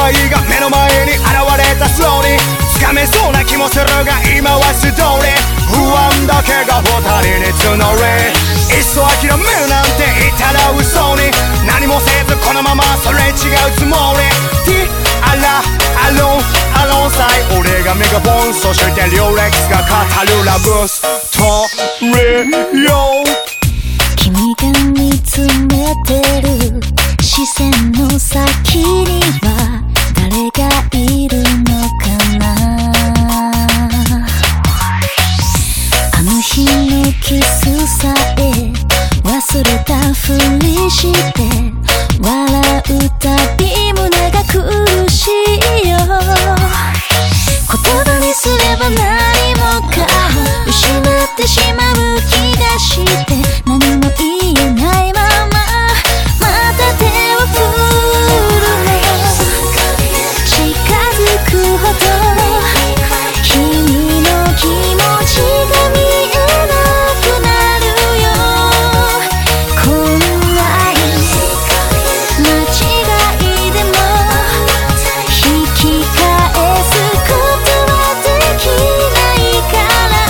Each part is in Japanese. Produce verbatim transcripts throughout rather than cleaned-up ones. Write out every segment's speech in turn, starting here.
愛が目の前に現れたスローに掴めそうな気もするが今は素通り不安だけが二人に募りいっそ諦めるなんて言ったら嘘に何もせずこのまますれ違うつもり T あらアロンアロンさえ俺がメガボンそしてリオレックスが語るラブストーリーよ君が見つめてる視線の先には誰がいるのかなあの日のキスさえ忘れたふりして笑うたび胸が苦しいよ言葉にすれば何もかも失ってしまう気がして何も言えないまままた手を振るの近づくほど君の気持ちが見えなくなるよこんなに間違いでも引き返すことはできないから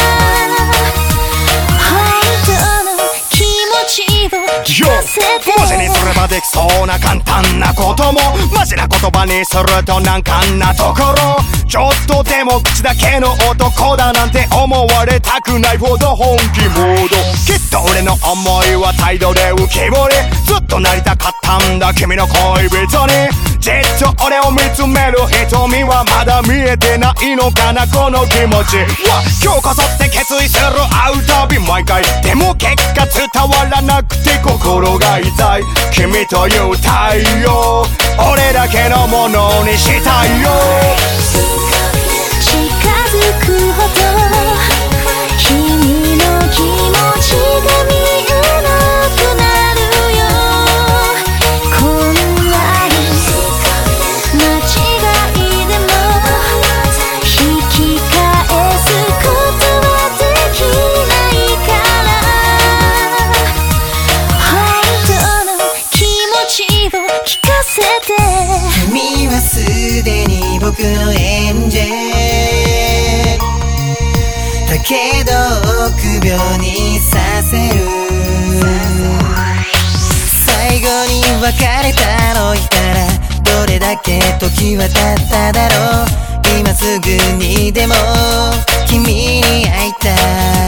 本当の気持ちを聞かせて文字にすればできそうな簡単なこともマジな言葉にすると難関なところちょっとでも口だけの男だなんて思われたくないほど本気モードきっと俺の思いは態度で浮き彫りずっとなりたかったんだ君の恋人にじっと俺を見つめる瞳はまだ見えてないのかなこの気持ちは今日こそって決意する会うたび毎回でも結果伝わらなくて心が痛い君という太陽俺だけのものにしたいよ近づくほど君の気持ちが見えなくなるよこんなに間違いでも引き返すことはできないから本当の気持ちを聞かせて君はすでに僕のエンジェルだけど臆病にさせる最後に別れたの言ったらどれだけ時は経っただろう今すぐにでも君に会いたい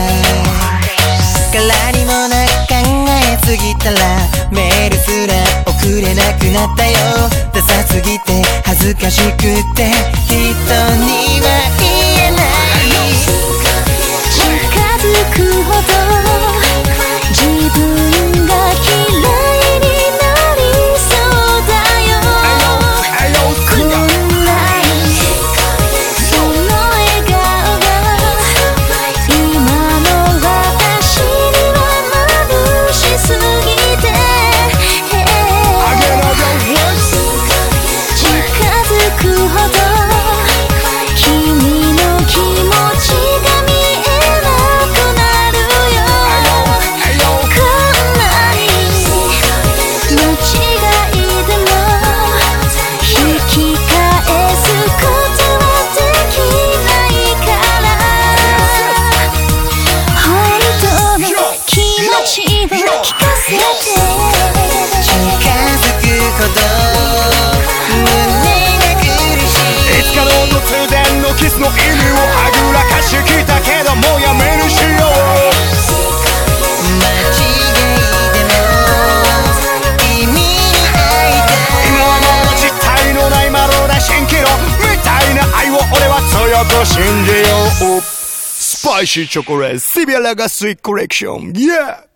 空にもなく考えすぎたらメールすら送れなくなったよダサすぎて恥ずかしくて人には言えない近づくほど自分が嫌いになりそうだよこんなにその笑顔が今の私には眩しすぎて近づくほど君の気持ちが見えなくなるよこんなに間違いでも引き返すことはできないから本当の気持ちを聞かせて近づくほど胸が苦しいいつかの突然のキスの意味をはぐらかしてきたけどもうやめにしよう間違いでも君に会いたい今はもう実体のないまろな蜃気楼みたいな愛を俺は強く信じようスパイシーチョコレートシビアレガシーコレクション Yeah